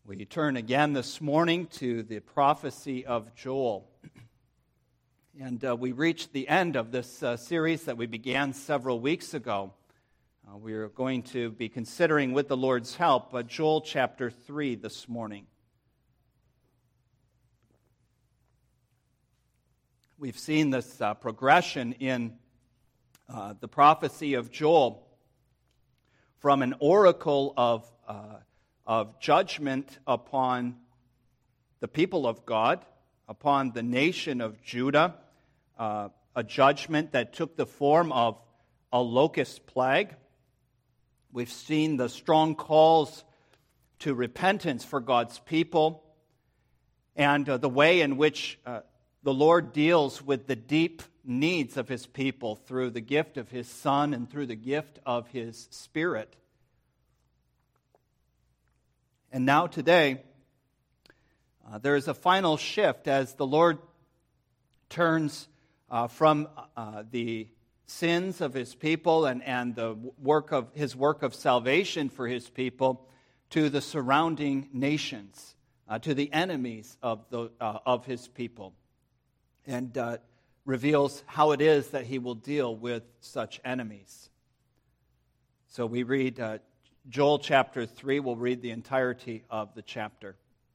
We turn again this morning to the prophecy of Joel. And we reached the end of this series that we began several weeks ago. We are going to be considering, with the Lord's help, Joel chapter 3 this morning. We've seen this progression in the prophecy of Joel from an oracle of judgment upon the people of God, upon the nation of Judah, a judgment that took the form of a locust plague. We've seen the strong calls to repentance for God's people, and the way in which the Lord deals with the deep needs of His people through the gift of His Son and through the gift of His Spirit. And now today, there is a final shift as the Lord turns from the sins of His people and the work of His work of salvation for His people to the surrounding nations, to the enemies of His people, and reveals how it is that He will deal with such enemies. So we read Joel chapter 3, we'll read the entirety of the chapter.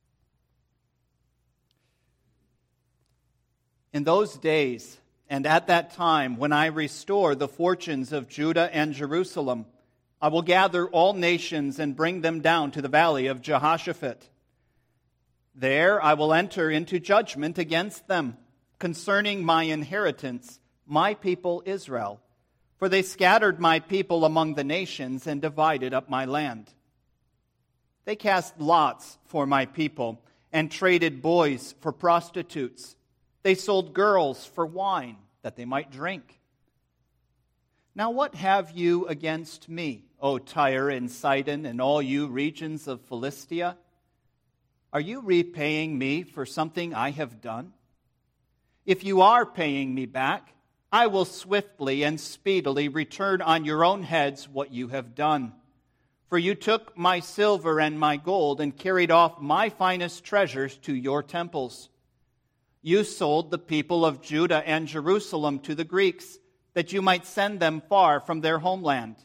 In those days, and at that time, when I restore the fortunes of Judah and Jerusalem, I will gather all nations and bring them down to the valley of Jehoshaphat. There I will enter into judgment against them concerning my inheritance, my people Israel. For they scattered my people among the nations and divided up my land. They cast lots for my people and traded boys for prostitutes. They sold girls for wine that they might drink. Now what have you against me, O Tyre and Sidon, and all you regions of Philistia? Are you repaying me for something I have done? If you are paying me back, I will swiftly and speedily return on your own heads what you have done. For you took my silver and my gold and carried off my finest treasures to your temples. You sold the people of Judah and Jerusalem to the Greeks, that you might send them far from their homeland.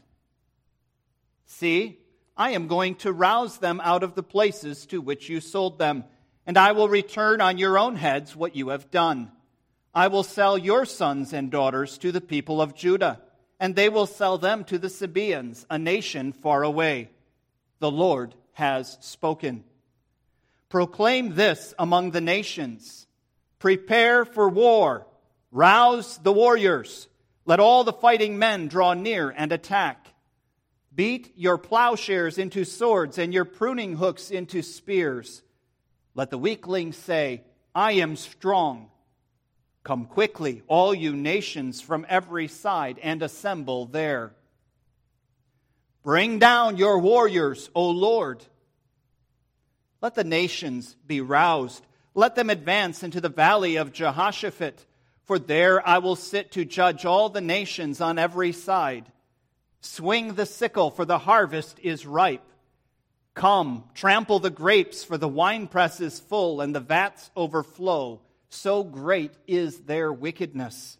See, I am going to rouse them out of the places to which you sold them, and I will return on your own heads what you have done. I will sell your sons and daughters to the people of Judah, and they will sell them to the Sabaeans, a nation far away. The Lord has spoken. Proclaim this among the nations. Prepare for war. Rouse the warriors. Let all the fighting men draw near and attack. Beat your plowshares into swords and your pruning hooks into spears. Let the weakling say, I am strong. Come quickly, all you nations from every side, and assemble there. Bring down your warriors, O Lord. Let the nations be roused. Let them advance into the valley of Jehoshaphat, for there I will sit to judge all the nations on every side. Swing the sickle, for the harvest is ripe. Come, trample the grapes, for the winepress is full, and the vats overflow. So great is their wickedness.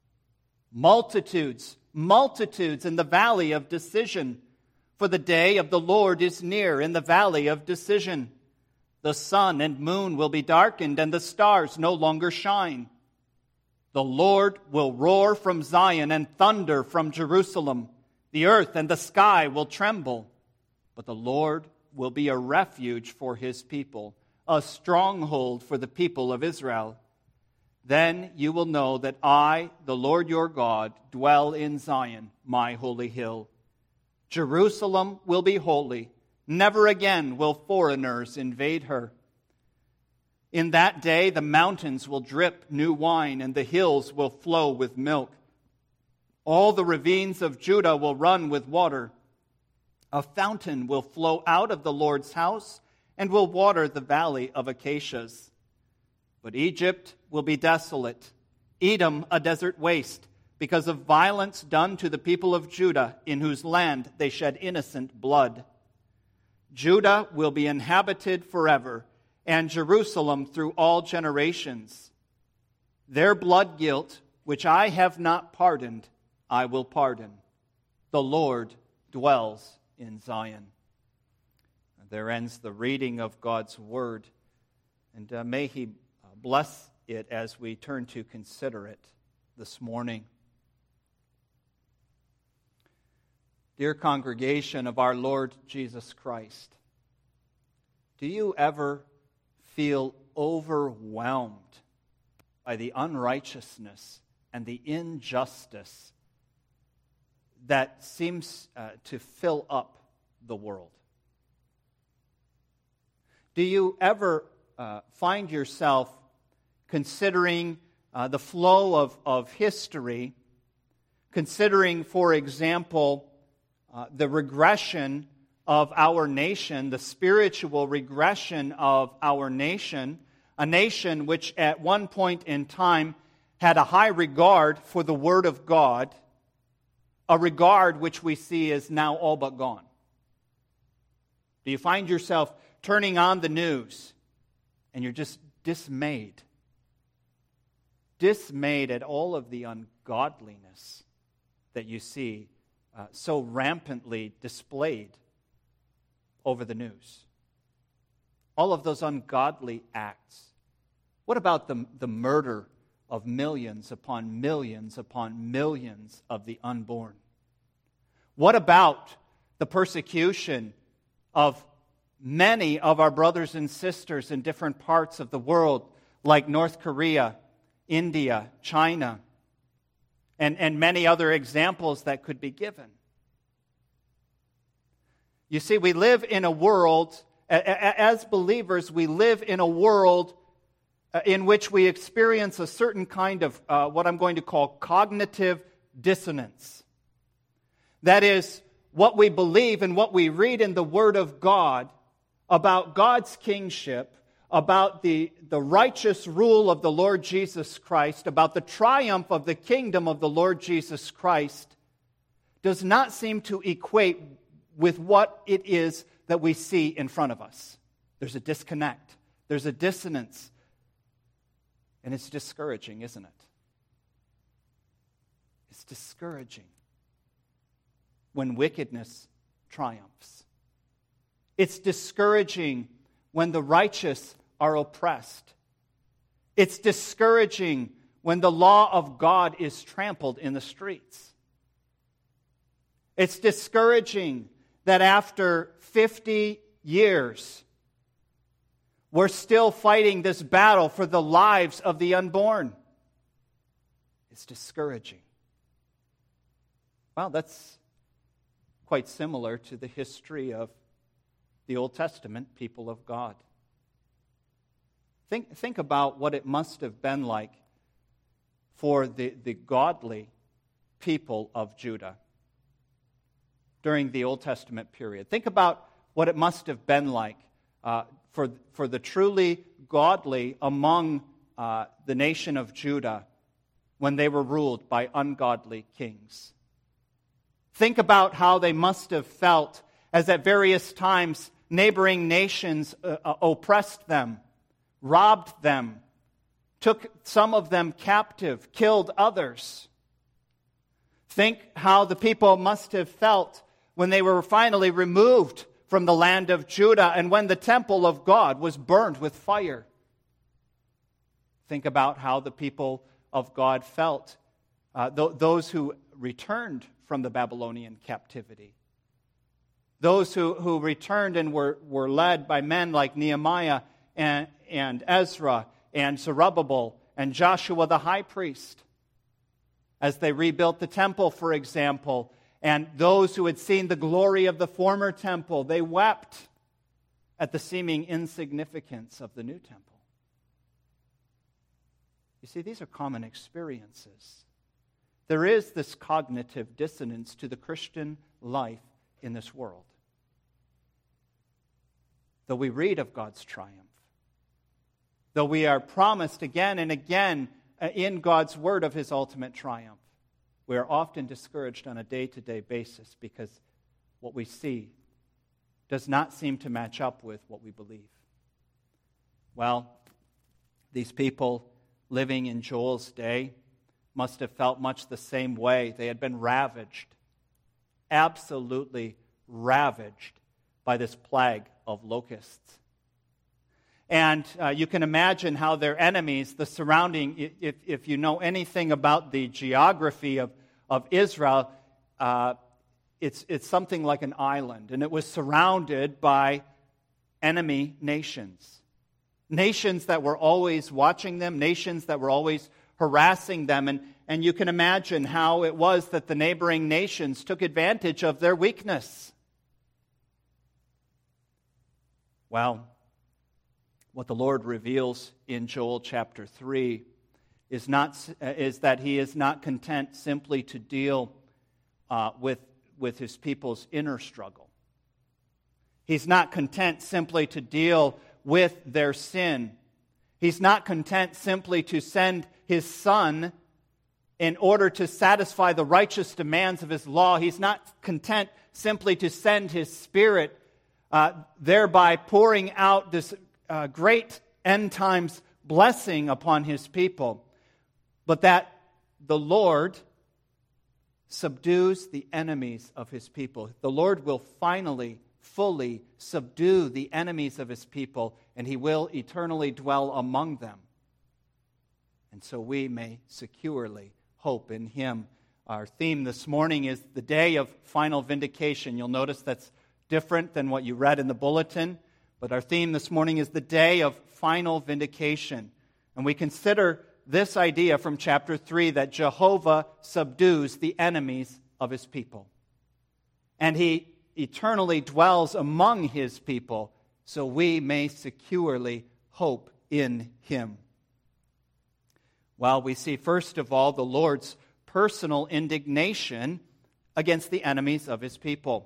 Multitudes, multitudes in the valley of decision. For the day of the Lord is near in the valley of decision. The sun and moon will be darkened, and the stars no longer shine. The Lord will roar from Zion and thunder from Jerusalem. The earth and the sky will tremble. But the Lord will be a refuge for His people, a stronghold for the people of Israel. Then you will know that I, the Lord your God, dwell in Zion, my holy hill. Jerusalem will be holy. Never again will foreigners invade her. In that day the mountains will drip new wine, and the hills will flow with milk. All the ravines of Judah will run with water. A fountain will flow out of the Lord's house and will water the valley of acacias. But Egypt will be desolate, Edom a desert waste, because of violence done to the people of Judah, in whose land they shed innocent blood. Judah will be inhabited forever, and Jerusalem through all generations. Their blood guilt, which I have not pardoned, I will pardon. The Lord dwells in Zion." There ends the reading of God's word, and may He bless it as we turn to consider it this morning. Dear congregation of our Lord Jesus Christ, do you ever feel overwhelmed by the unrighteousness and the injustice that seems to fill up the world? Do you ever find yourself considering the flow of history, considering, for example, the regression of our nation, the spiritual regression of our nation, a nation which at one point in time had a high regard for the Word of God, a regard which we see is now all but gone? Do you find yourself turning on the news and you're just dismayed? Dismayed at all of the ungodliness that you see so rampantly displayed over the news. All of those ungodly acts. What about the murder of millions upon millions of the unborn? What about the persecution of many of our brothers and sisters in different parts of the world, like North Korea, India, China, and many other examples that could be given? You see, we live in a world, as believers, we live in a world in which we experience a certain kind of what I'm going to call cognitive dissonance. That is, what we believe and what we read in the Word of God about God's kingship, about the righteous rule of the Lord Jesus Christ, about the triumph of the kingdom of the Lord Jesus Christ, does not seem to equate with what it is that we see in front of us. There's a disconnect. There's a dissonance. And it's discouraging, isn't it? It's discouraging when wickedness triumphs. It's discouraging when the righteous are oppressed. It's discouraging when the law of God is trampled in the streets. It's discouraging that after 50 years, we're still fighting this battle for the lives of the unborn. It's discouraging. Well, that's quite similar to the history of the Old Testament people of God. Think about what it must have been like for the godly people of Judah during the Old Testament period. Think about what it must have been like for the truly godly among the nation of Judah when they were ruled by ungodly kings. Think about how they must have felt as at various times neighboring nations oppressed them, robbed them, took some of them captive, killed others. Think how the people must have felt when they were finally removed from the land of Judah and when the temple of God was burned with fire. Think about how the people of God felt, those who returned from the Babylonian captivity. Those who returned and were led by men like Nehemiah and Ezra and Zerubbabel and Joshua the high priest, as they rebuilt the temple, for example. And those who had seen the glory of the former temple, they wept at the seeming insignificance of the new temple. You see, these are common experiences. There is this cognitive dissonance to the Christian life in this world. Though we read of God's triumph, though we are promised again and again in God's word of His ultimate triumph, we are often discouraged on a day-to-day basis because what we see does not seem to match up with what we believe. Well, these people living in Joel's day must have felt much the same way. They had been ravaged, absolutely ravaged by this plague of locusts. And you can imagine how their enemies, the surrounding, if you know anything about the geography of Israel, it's something like an island. And it was surrounded by enemy nations. Nations that were always watching them, nations that were always harassing them. And you can imagine how it was that the neighboring nations took advantage of their weakness. Well, what the Lord reveals in Joel chapter 3 is that He is not content simply to deal with His people's inner struggle. He's not content simply to deal with their sin. He's not content simply to send His Son in order to satisfy the righteous demands of His law. He's not content simply to send His Spirit, thereby pouring out this great end times blessing upon His people, but that the Lord subdues the enemies of His people. The Lord will finally, fully subdue the enemies of His people, and He will eternally dwell among them. And so we may securely hope in Him. Our theme this morning is the day of final vindication. You'll notice that's different than what you read in the bulletin. But our theme this morning is the day of final vindication. And we consider this idea from chapter 3 that Jehovah subdues the enemies of His people. And He eternally dwells among His people, so we may securely hope in Him. Well, we see first of all the Lord's personal indignation against the enemies of His people.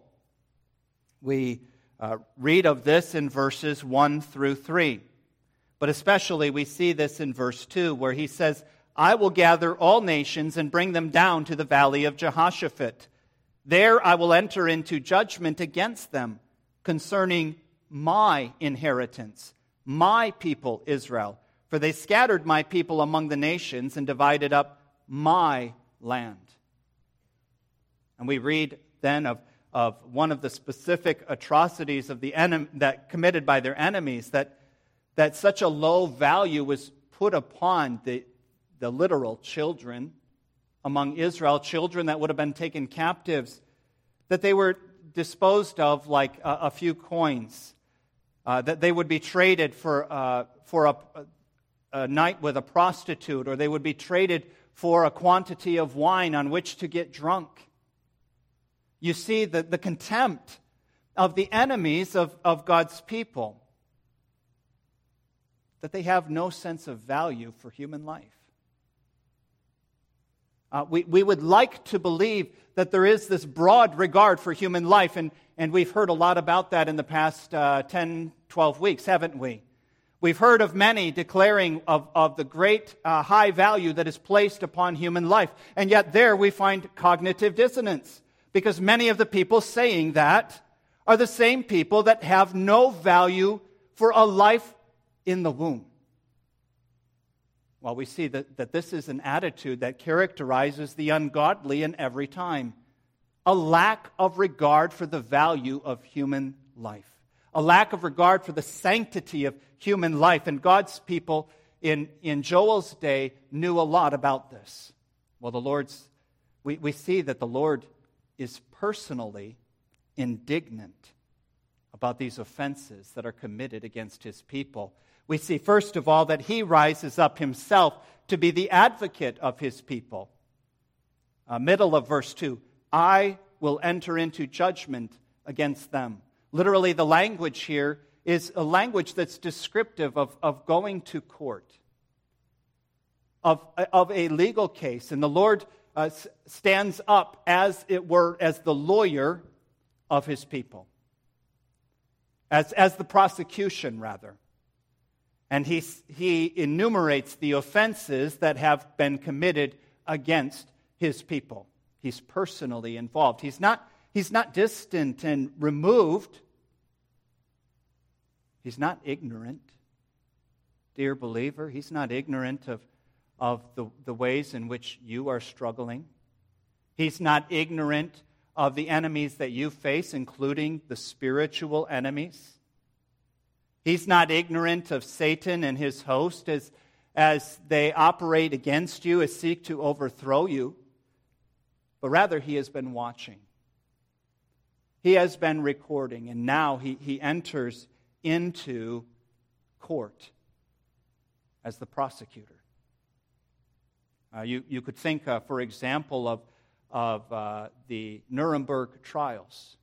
We read of this in verses 1 through 3. But especially we see this in verse 2, where He says, I will gather all nations and bring them down to the valley of Jehoshaphat. There I will enter into judgment against them concerning my inheritance, my people Israel. For they scattered my people among the nations and divided up my land. And we read then of one of the specific atrocities of the that committed by their enemies, that such a low value was put upon the literal children among Israel, children that would have been taken captives, that they were disposed of like a few coins, that they would be traded for a night with a prostitute, or they would be traded for a quantity of wine on which to get drunk. You see the contempt of the enemies of God's people, that they have no sense of value for human life. We would like to believe that there is this broad regard for human life, and we've heard a lot about that in the past 10, 12 weeks, haven't we? We've heard of many declaring of the great high value that is placed upon human life, and yet there we find cognitive dissonance. Because many of the people saying that are the same people that have no value for a life in the womb. Well, we see that this is an attitude that characterizes the ungodly in every time. A lack of regard for the value of human life. A lack of regard for the sanctity of human life. And God's people in Joel's day knew a lot about this. Well, we see that the Lord is personally indignant about these offenses that are committed against His people. We see, first of all, that He rises up Himself to be the advocate of His people. Middle of verse 2, I will enter into judgment against them. Literally, the language here is a language that's descriptive of going to court, of a legal case. And the Lord stands up, as it were, as the lawyer of His people. As the prosecution, rather. And he enumerates the offenses that have been committed against His people. He's personally involved. He's not distant and removed He's not ignorant. Dear believer, He's not ignorant of the ways in which you are struggling. He's not ignorant of the enemies that you face, including the spiritual enemies. He's not ignorant of Satan and his host as they operate against you, as seek to overthrow you. But rather, He has been watching. He has been recording, and now he enters into court as the prosecutor. You could think, for example, of the Nuremberg trials,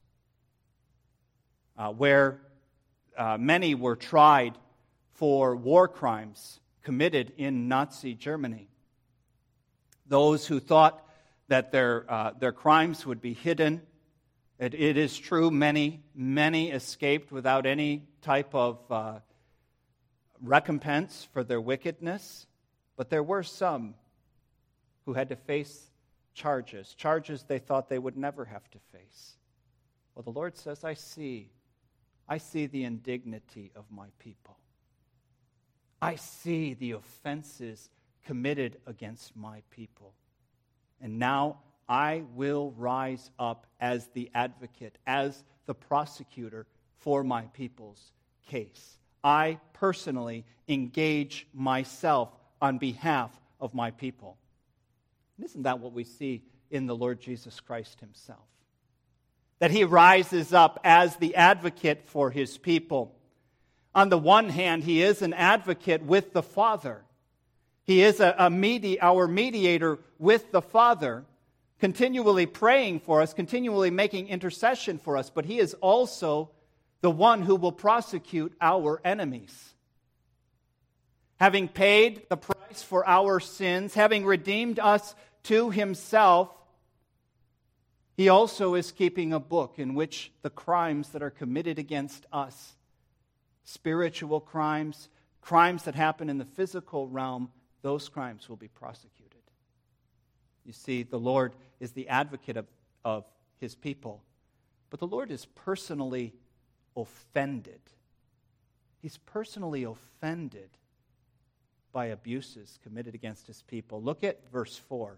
where many were tried for war crimes committed in Nazi Germany. Those who thought that their crimes would be hidden. It is true, many escaped without any type of recompense for their wickedness, but there were some who had to face charges they thought they would never have to face. Well, the Lord says, I see the indignity of my people. I see the offenses committed against my people. And now I will rise up as the advocate, as the prosecutor for my people's case. I personally engage myself on behalf of my people. And isn't that what we see in the Lord Jesus Christ Himself? That He rises up as the advocate for His people. On the one hand, He is an advocate with the Father. He is our mediator with the Father, continually praying for us, continually making intercession for us, but He is also the one who will prosecute our enemies. Having paid the price for our sins, having redeemed us to Himself, He also is keeping a book in which the crimes that are committed against us, spiritual crimes, crimes that happen in the physical realm, those crimes will be prosecuted. You see, the Lord is the advocate of His people, but the Lord is personally offended. He's personally offended by abuses committed against His people. Look at verse 4.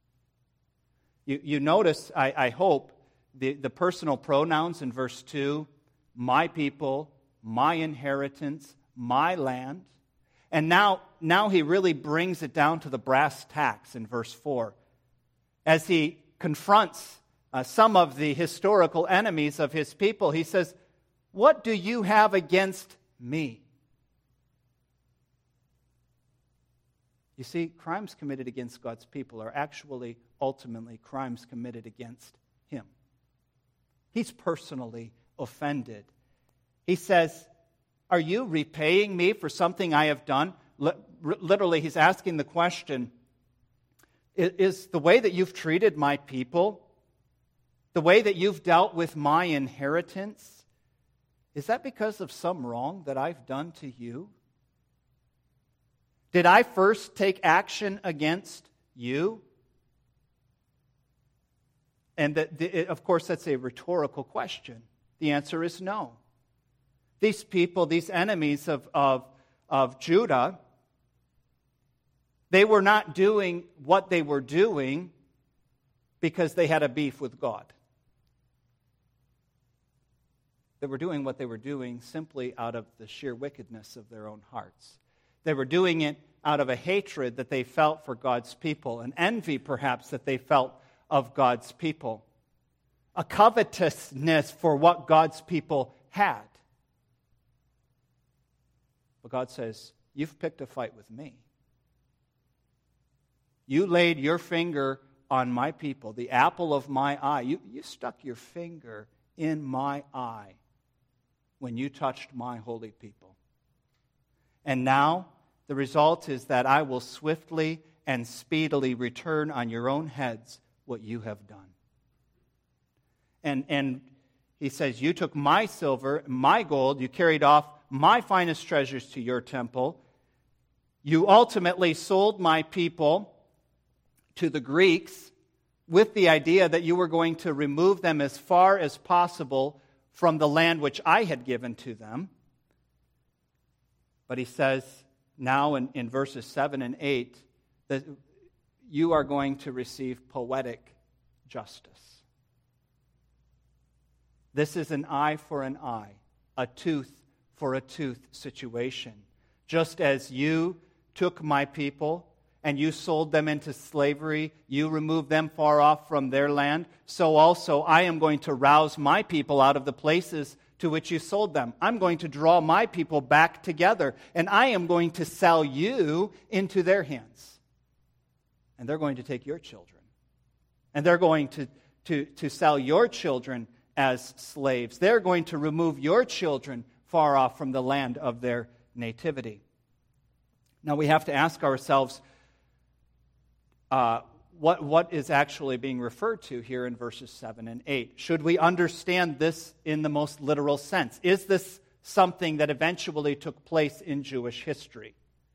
You notice, I hope, the personal pronouns in verse 2, my people, my inheritance, my land. And now he really brings it down to the brass tacks in verse 4. As he confronts some of the historical enemies of his people, he says, what do you have against me? You see, crimes committed against God's people are actually, ultimately, crimes committed against Him. He's personally offended. He says, are you repaying me for something I have done? Literally, he's asking the question, is the way that you've treated my people, the way that you've dealt with my inheritance, is that because of some wrong that I've done to you? Did I first take action against you? And of course, that's a rhetorical question. The answer is no. These people, these enemies of Judah, they were not doing what they were doing because they had a beef with God. They were doing what they were doing simply out of the sheer wickedness of their own hearts. They were doing it out of a hatred that they felt for God's people, an envy perhaps that they felt of God's people, a covetousness for what God's people had. But God says, you've picked a fight with me. You laid your finger on my people, the apple of my eye. You stuck your finger in my eye when you touched my holy people. And now the result is that I will swiftly and speedily return on your own heads what you have done. And he says, you took my silver, my gold, you carried off my finest treasures to your temple. You ultimately sold my people to the Greeks with the idea that you were going to remove them as far as possible from the land which I had given to them. But he says now in verses 7 and 8 that you are going to receive poetic justice. This is an eye for an eye, a tooth for a tooth situation. Just as you took my people and you sold them into slavery, you removed them far off from their land, so also I am going to rouse my people out of the places to which you sold them. I'm going to draw my people back together, and I am going to sell you into their hands. And they're going to take your children. And they're going to sell your children as slaves. They're going to remove your children far off from the land of their nativity. Now we have to ask ourselves, what is actually being referred to here in verses 7 and 8? Should we understand this in the most literal sense? Is this something that eventually took place in Jewish history?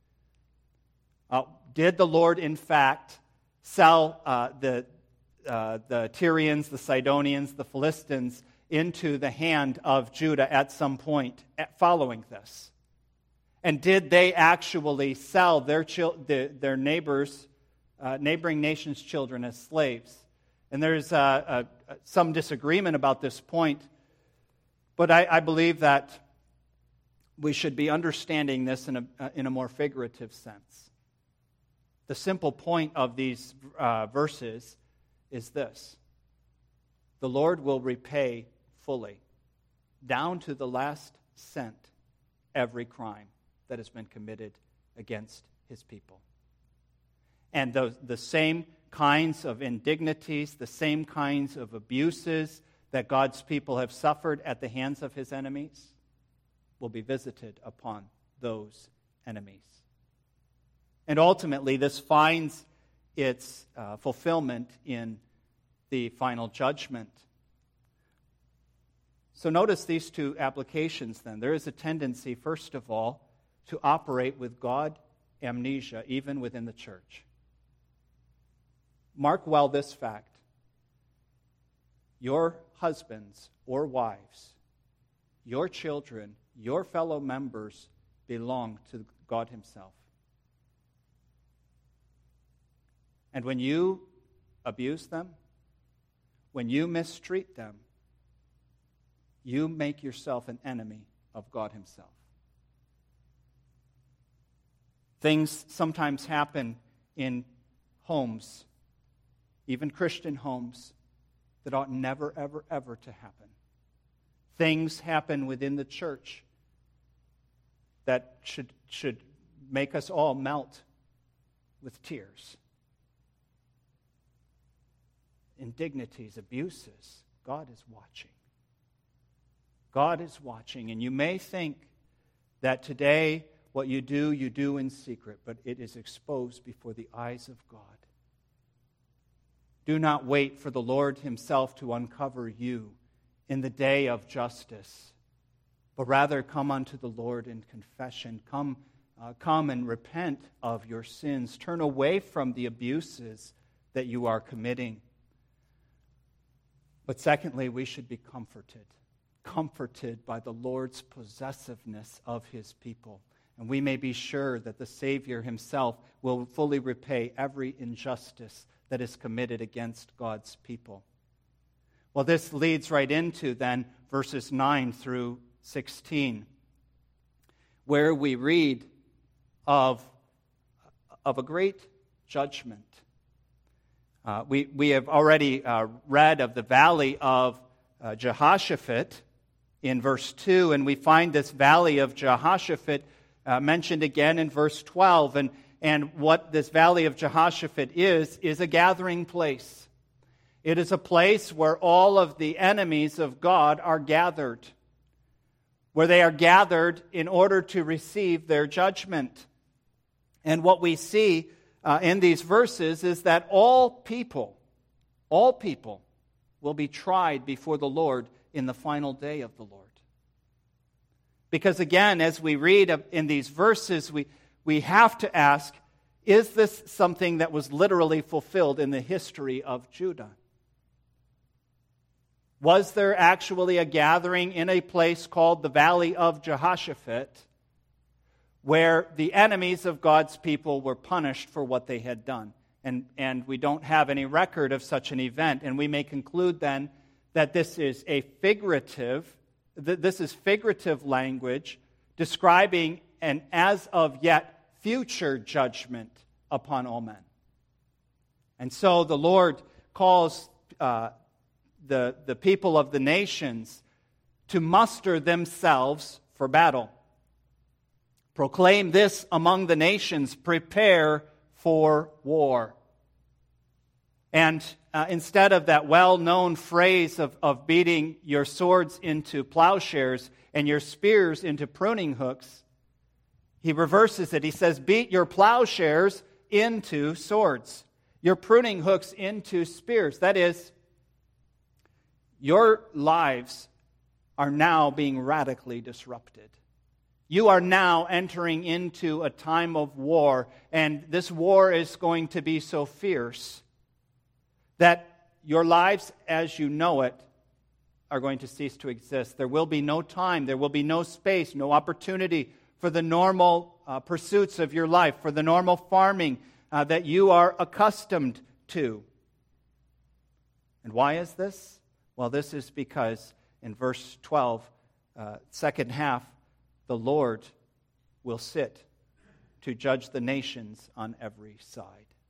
Did the Lord, in fact, sell the Tyrians, the Sidonians, the Philistines into the hand of Judah at some point following this? And did they actually sell their neighbors, neighboring nations' children as slaves? And there's some disagreement about this point, but I believe that we should be understanding this in a more figurative sense. The simple point of these verses is this: the Lord will repay fully, down to the last cent, every crime that has been committed against his people. And the same kinds of indignities, the same kinds of abuses that God's people have suffered at the hands of his enemies will be visited upon those enemies. And ultimately, this finds its fulfillment in the final judgment. So notice these two applications then. There is a tendency, first of all, to operate with God amnesia, even within the church. Mark well this fact: your husbands or wives, your children, your fellow members belong to God himself. And when you abuse them, when you mistreat them, you make yourself an enemy of God himself. Things sometimes happen in homes, even Christian homes, that ought never, ever, ever to happen. Things happen within the church that should make us all melt with tears. Indignities, abuses. God is watching. God is watching. And you may think that today what you do in secret, but it is exposed before the eyes of God. Do not wait for the Lord himself to uncover you in the day of justice, but rather come unto the Lord in confession. Come and repent of your sins. Turn away from the abuses that you are committing. But secondly, we should be comforted by the Lord's possessiveness of his people. And we may be sure that the Savior himself will fully repay every injustice that is committed against God's people. Well, this leads right into then verses 9 through 16, where we read of a great judgment. We have already read of the valley of Jehoshaphat in verse 2, and we find this valley of Jehoshaphat mentioned again in verse 12. And what this valley of Jehoshaphat is a gathering place. It is a place where all of the enemies of God are gathered, where they are gathered in order to receive their judgment. And what we see in these verses is that all people will be tried before the Lord in the final day of the Lord. Because again, as we read in these verses, we have to ask, is this something that was literally fulfilled in the history of Judah? Was there actually a gathering in a place called the Valley of Jehoshaphat where the enemies of God's people were punished for what they had done. And we don't have any record of such an event. And we may conclude then that this is figurative language describing an as of yet future judgment upon all men. And so the Lord calls the people of the nations to muster themselves for battle. Proclaim this among the nations, prepare for war. And instead of that well-known phrase of beating your swords into plowshares and your spears into pruning hooks, he reverses it. He says, beat your plowshares into swords, your pruning hooks into spears. That is, your lives are now being radically disrupted. You are now entering into a time of war, and this war is going to be so fierce that your lives as you know it are going to cease to exist. There will be no time, there will be no space, no opportunity for the normal pursuits of your life, for the normal farming that you are accustomed to. And why is this? Well, this is because in verse 12, second half, the Lord will sit to judge the nations on every side.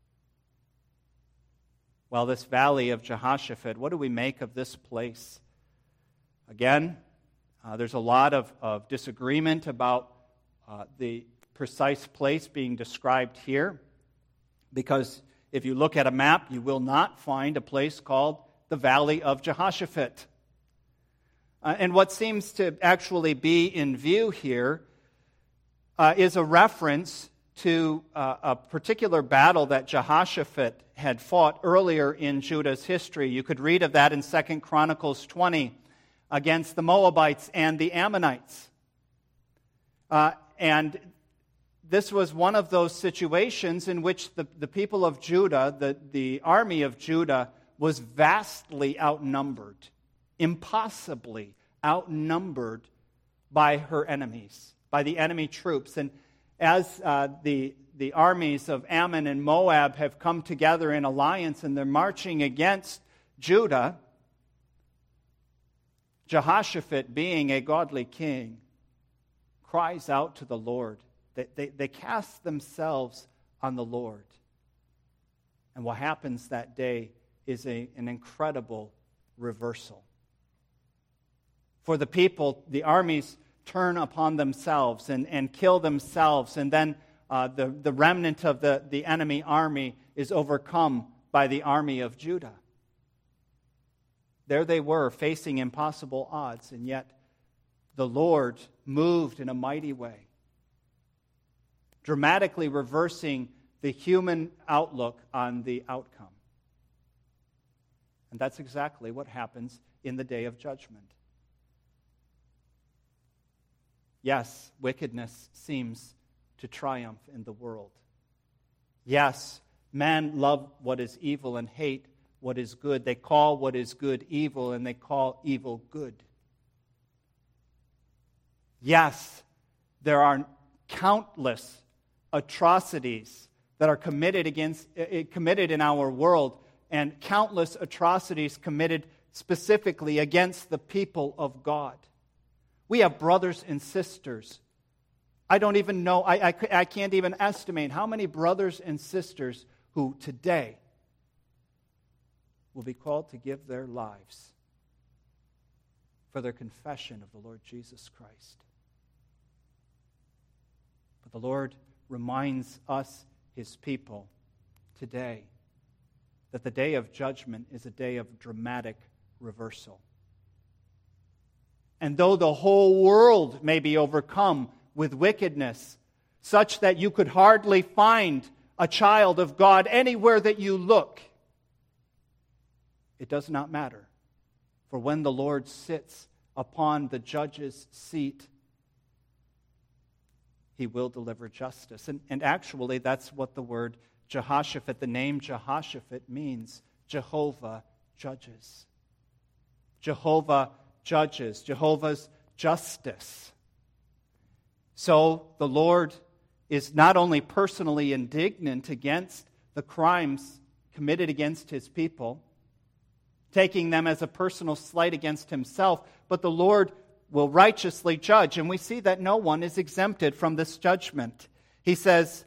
Well, this valley of Jehoshaphat, what do we make of this place? Again, there's a lot of disagreement about the precise place being described here, because if you look at a map, you will not find a place called the Valley of Jehoshaphat. And what seems to actually be in view here is a reference to a particular battle that Jehoshaphat had fought earlier in Judah's history. You could read of that in 2 Chronicles 20 against the Moabites and the Ammonites. And this was one of those situations in which the people of Judah, the army of Judah, was vastly outnumbered, impossibly outnumbered by her enemies, by the enemy troops. And as the armies of Ammon and Moab have come together in alliance and they're marching against Judah, Jehoshaphat, being a godly king, cries out to the Lord. They cast themselves on the Lord. And what happens that day is an incredible reversal. For the people, the armies turn upon themselves and kill themselves, and then the remnant of the enemy army is overcome by the army of Judah. There they were, facing impossible odds, and yet the Lord moved in a mighty way, dramatically reversing the human outlook on the outcome. And that's exactly what happens in the day of judgment. Yes, wickedness seems to triumph in the world. Yes, men love what is evil and hate what is good. They call what is good evil, and they call evil good. Yes, there are countless atrocities that are committed in our world, and countless atrocities committed specifically against the people of God. We have brothers and sisters. I don't even know, I can't even estimate how many brothers and sisters who today will be called to give their lives for their confession of the Lord Jesus Christ. But the Lord reminds us, His people, today that the day of judgment is a day of dramatic reversal. And though the whole world may be overcome with wickedness, such that you could hardly find a child of God anywhere that you look, it does not matter. For when the Lord sits upon the judge's seat, He will deliver justice. And actually, that's what the word Jehoshaphat, the name Jehoshaphat, means. Jehovah judges. Jehovah judges. Jehovah's justice. So the Lord is not only personally indignant against the crimes committed against his people, taking them as a personal slight against himself, but the Lord will righteously judge. And we see that no one is exempted from this judgment. He says,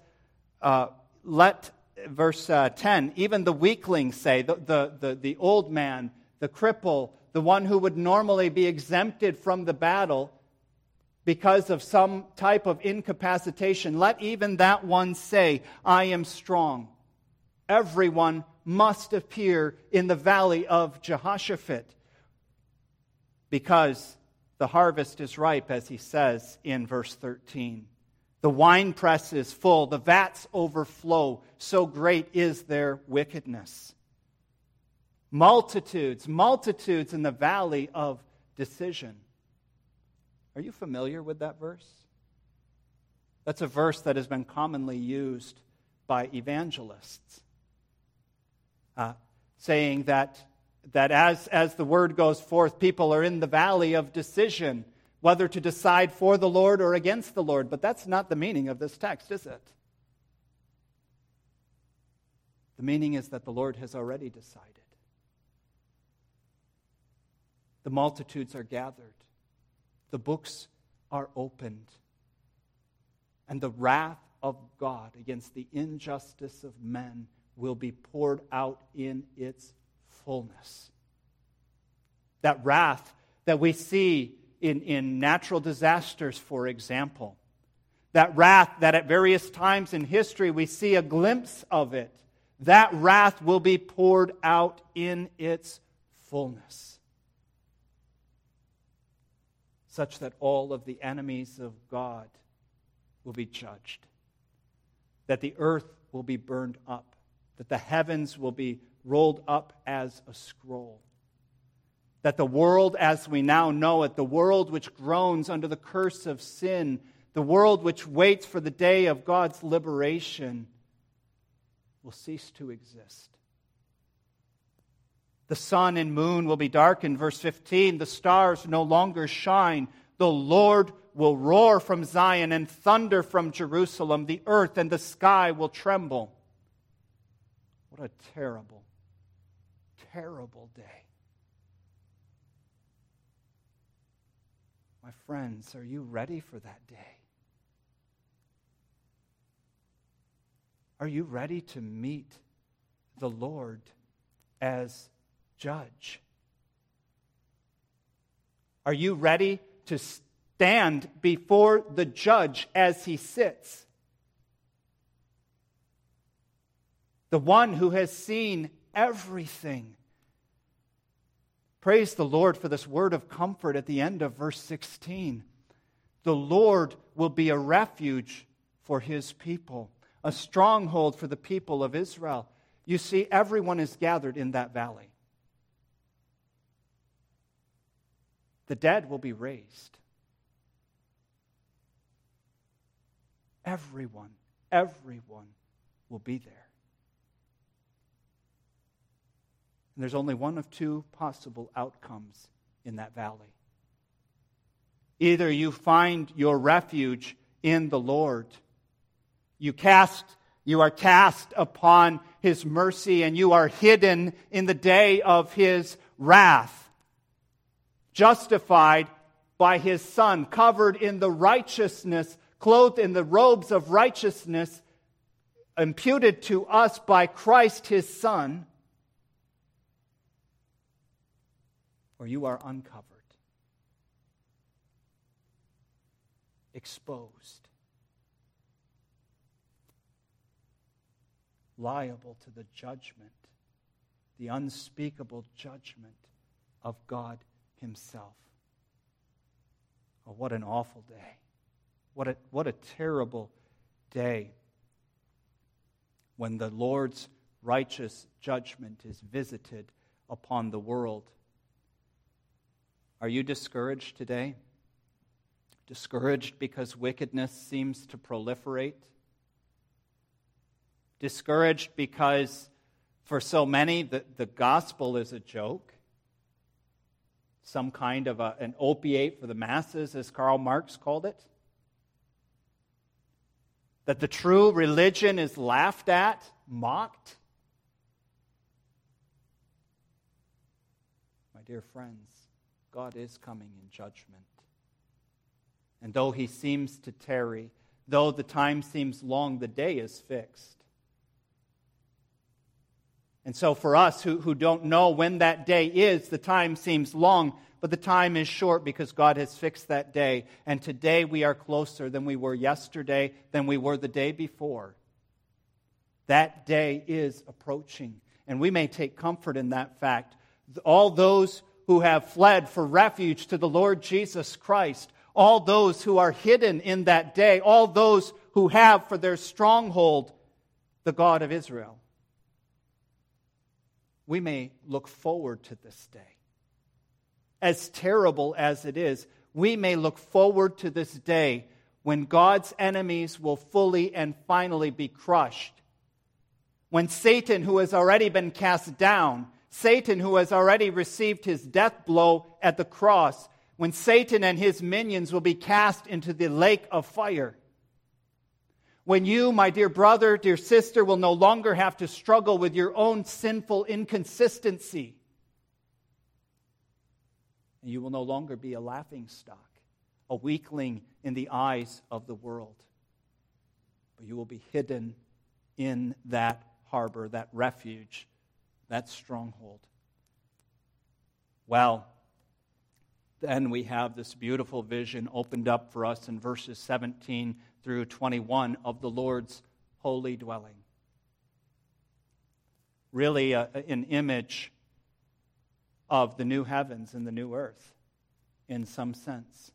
verse 10, even the weakling say, the old man, the cripple, the one who would normally be exempted from the battle because of some type of incapacitation, let even that one say, I am strong. Everyone must appear in the valley of Jehoshaphat, because the harvest is ripe, as he says in verse 13. The winepress is full, the vats overflow, so great is their wickedness. Multitudes in the valley of decision. Are you familiar with that verse? That's a verse that has been commonly used by evangelists, saying that as the word goes forth, people are in the valley of decision, whether to decide for the Lord or against the Lord. But that's not the meaning of this text, is it? The meaning is that the Lord has already decided. The multitudes are gathered. The books are opened. And the wrath of God against the injustice of men will be poured out in its fullness. That wrath that we see in natural disasters, for example. That wrath that at various times in history we see a glimpse of it. That wrath will be poured out in its fullness, such that all of the enemies of God will be judged, that the earth will be burned up, that the heavens will be rolled up as a scroll, that the world as we now know it, the world which groans under the curse of sin, the world which waits for the day of God's liberation, will cease to exist. The sun and moon will be darkened. Verse 15, the stars no longer shine. The Lord will roar from Zion and thunder from Jerusalem. The earth and the sky will tremble. What a terrible, terrible day. My friends, are you ready for that day? Are you ready to meet the Lord as judge? Are you ready to stand before the judge as he sits? The one who has seen everything. Praise the Lord for this word of comfort at the end of verse 16. The Lord will be a refuge for his people, a stronghold for the people of Israel. You see, everyone is gathered in that valley. The dead will be raised. Everyone will be there. And there's only one of two possible outcomes in that valley. Either you find your refuge in the Lord. You are cast upon his mercy, and you are hidden in the day of his wrath, justified by his Son, covered in the righteousness, clothed in the robes of righteousness, imputed to us by Christ his Son, or you are uncovered, exposed, liable to the judgment, the unspeakable judgment of God himself. Oh, what an awful day. What a terrible day when the Lord's righteous judgment is visited upon the world. Are you discouraged today? Discouraged because wickedness seems to proliferate? Discouraged because for so many the gospel is a joke? Some kind of an opiate for the masses, as Karl Marx called it? That the true religion is laughed at, mocked? My dear friends, God is coming in judgment. And though he seems to tarry, though the time seems long, the day is fixed. And so for us who don't know when that day is, the time seems long, but the time is short because God has fixed that day. And today we are closer than we were yesterday, than we were the day before. That day is approaching. And we may take comfort in that fact. All those who have fled for refuge to the Lord Jesus Christ, all those who are hidden in that day, all those who have for their stronghold the God of Israel. We may look forward to this day. As terrible as it is, we may look forward to this day when God's enemies will fully and finally be crushed. When Satan, who has already been cast down, Satan, who has already received his death blow at the cross, when Satan and his minions will be cast into the lake of fire. When you, my dear brother, dear sister, will no longer have to struggle with your own sinful inconsistency. And you will no longer be a laughingstock, a weakling in the eyes of the world. But you will be hidden in that harbor, that refuge, that stronghold. Well, then we have this beautiful vision opened up for us in verses 17 through 21 of the Lord's holy dwelling. Really an image of the new heavens and the new earth, in some sense.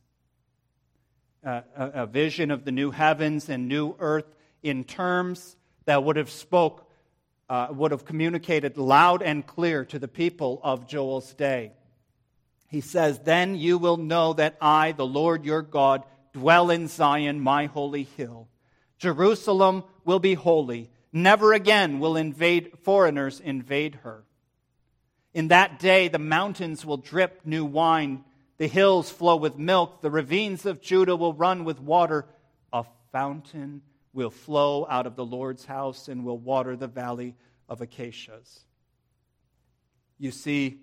A vision of the new heavens and new earth in terms that would have communicated loud and clear to the people of Joel's day. He says, "Then you will know that I, the Lord your God, dwell in Zion, my holy hill. Jerusalem will be holy. Never again will foreigners invade her. In that day the mountains will drip new wine, the hills flow with milk, the ravines of Judah will run with water. A fountain will flow out of the Lord's house and will water the valley of acacias." You see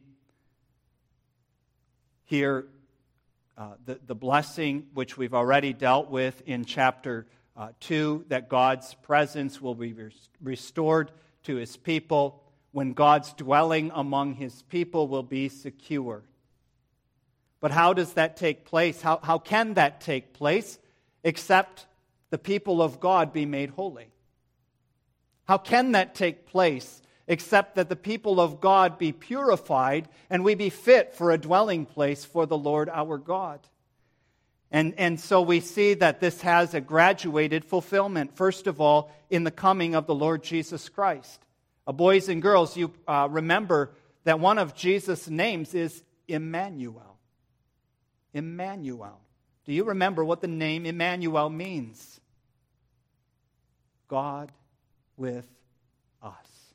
here the blessing which we've already dealt with in chapter 2, that God's presence will be restored to his people, when God's dwelling among his people will be secure. But how does that take place? How can that take place except the people of God be made holy? How can that take place except that the people of God be purified and we be fit for a dwelling place for the Lord our God? And so we see that this has a graduated fulfillment. First of all, in the coming of the Lord Jesus Christ. Boys and girls, you remember that one of Jesus' names is Emmanuel. Emmanuel. Do you remember what the name Emmanuel means? God with us.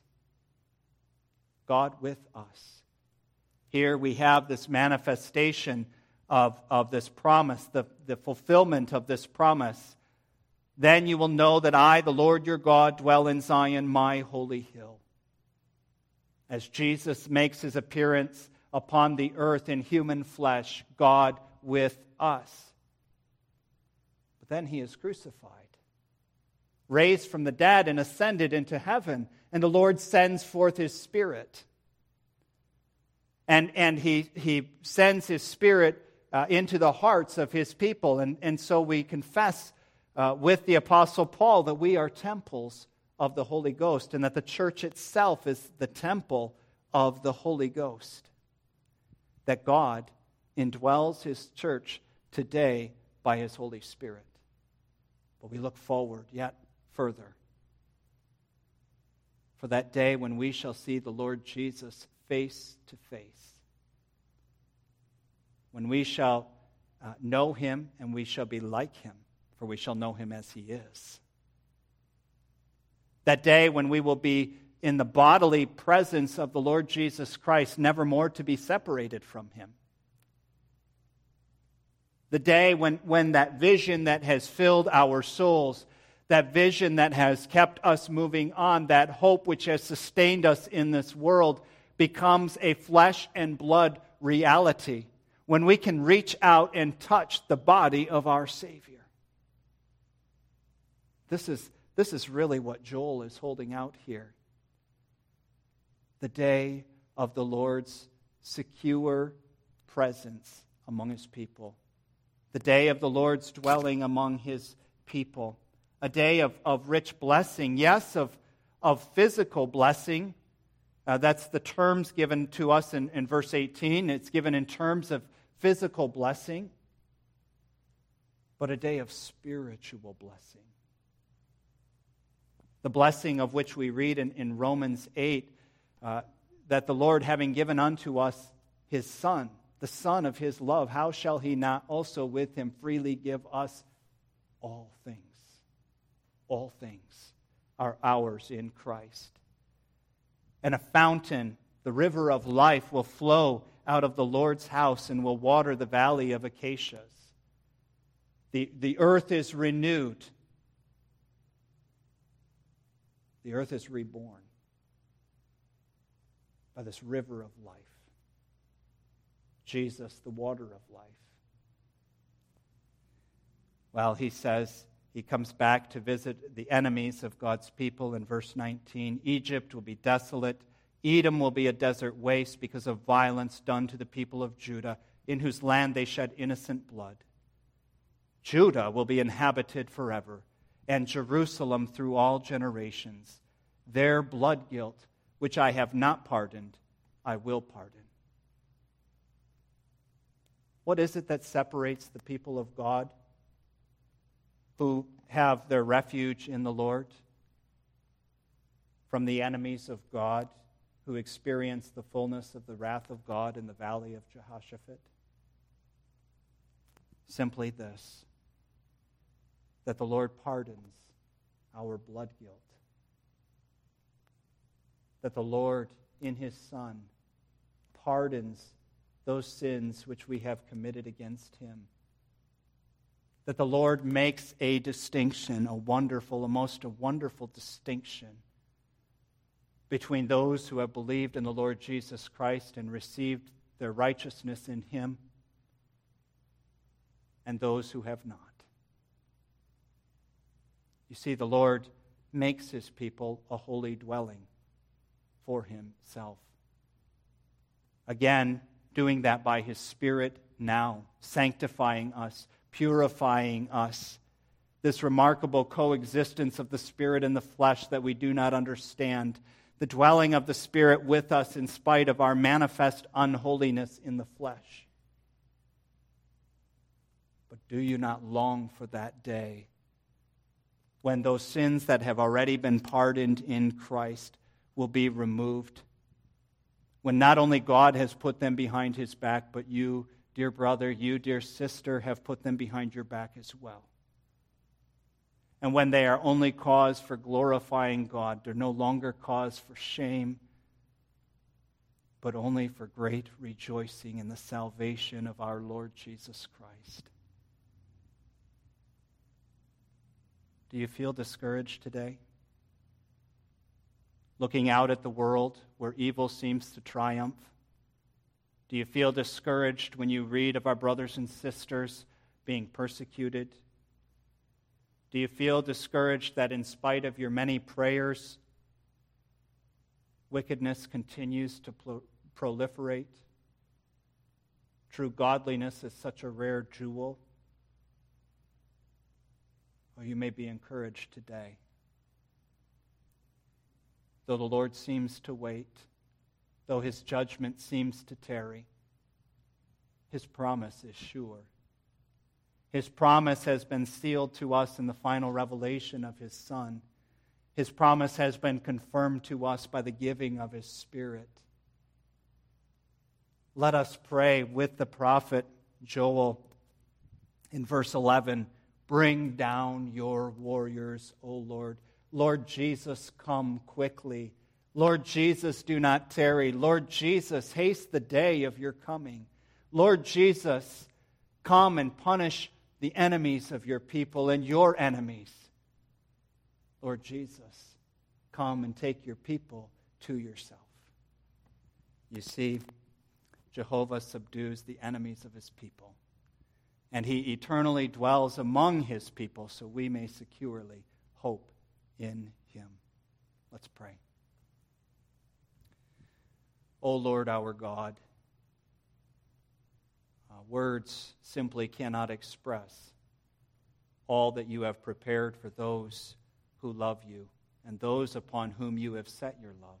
God with us. Here we have this manifestation of this promise, the fulfillment of this promise. Then you will know that I, the Lord your God, dwell in Zion, my holy hill. As Jesus makes his appearance upon the earth in human flesh, God with us. But then he is crucified, raised from the dead, and ascended into heaven. And the Lord sends forth his Spirit. And he sends his Spirit into the hearts of his people. And so we confess with the Apostle Paul that we are temples of the Holy Ghost, and that the church itself is the temple of the Holy Ghost. That God indwells his church today by his Holy Spirit. But we look forward yet further for that day when we shall see the Lord Jesus face to face. When we shall know him and we shall be like him, for we shall know him as he is. That day when we will be in the bodily presence of the Lord Jesus Christ, never more to be separated from him. The day when that vision that has filled our souls, that vision that has kept us moving on, that hope which has sustained us in this world, becomes a flesh and blood reality when we can reach out and touch the body of our Savior. This is really what Joel is holding out here. The day of the Lord's secure presence among His people. The day of the Lord's dwelling among His people. A day of rich blessing, yes, of physical blessing. That's the terms given to us in verse 18. It's given in terms of physical blessing, but a day of spiritual blessing. The blessing of which we read in Romans 8, that the Lord, having given unto us His Son, the Son of His love, how shall He not also with Him freely give us all things? All things are ours in Christ. And a fountain, the river of life, will flow out of the Lord's house and will water the valley of acacias. The earth is renewed. The earth is reborn by this river of life. Jesus, the water of life. Well, he says, he comes back to visit the enemies of God's people in verse 19. Egypt will be desolate. Edom will be a desert waste because of violence done to the people of Judah, in whose land they shed innocent blood. Judah will be inhabited forever, and Jerusalem through all generations. Their blood guilt, which I have not pardoned, I will pardon. What is it that separates the people of God who have their refuge in the Lord from the enemies of God who experience the fullness of the wrath of God in the valley of Jehoshaphat? Simply this, that the Lord pardons our blood guilt. That the Lord, in His Son, pardons those sins which we have committed against Him. That the Lord makes a distinction, a most wonderful distinction between those who have believed in the Lord Jesus Christ and received their righteousness in Him and those who have not. You see, the Lord makes His people a holy dwelling for Himself. Again, doing that by His Spirit now, sanctifying us, purifying us. This remarkable coexistence of the Spirit and the flesh that we do not understand. The dwelling of the Spirit with us in spite of our manifest unholiness in the flesh. But do you not long for that day when those sins that have already been pardoned in Christ will be removed? When not only God has put them behind His back, but you, dear brother, you, dear sister, have put them behind your back as well. And when they are only cause for glorifying God, they're no longer cause for shame, but only for great rejoicing in the salvation of our Lord Jesus Christ. Do you feel discouraged today? Looking out at the world where evil seems to triumph? Do you feel discouraged when you read of our brothers and sisters being persecuted? Do you feel discouraged that in spite of your many prayers, wickedness continues to proliferate? True godliness is such a rare jewel. Well, you may be encouraged today. Though the Lord seems to wait, though His judgment seems to tarry, His promise is sure. His promise has been sealed to us in the final revelation of His Son. His promise has been confirmed to us by the giving of His Spirit. Let us pray with the prophet Joel in verse 11, "Bring down your warriors, O Lord. Lord Jesus, come quickly. Lord Jesus, do not tarry. Lord Jesus, haste the day of your coming. Lord Jesus, come and punish the enemies of your people and your enemies. Lord Jesus, come and take your people to yourself. You see, Jehovah subdues the enemies of his people, and he eternally dwells among his people so we may securely hope in him. Let's pray. O Lord our God, words simply cannot express all that you have prepared for those who love you and those upon whom you have set your love.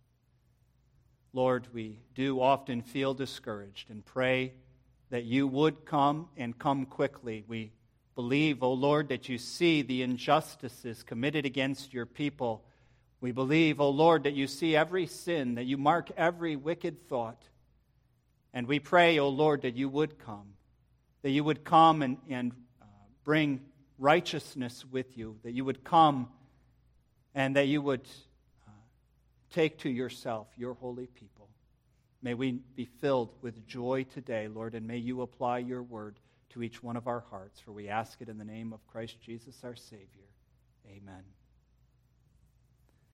Lord, we do often feel discouraged and pray that you would come and come quickly. We believe, O Lord, that you see the injustices committed against your people. We believe, O Lord, that you see every sin, that you mark every wicked thought. And we pray, O Lord, that you would come and bring righteousness with you, that you would come and that you would take to yourself your holy people. May we be filled with joy today, Lord, and may you apply your word to each one of our hearts, for we ask it in the name of Christ Jesus our Savior. Amen.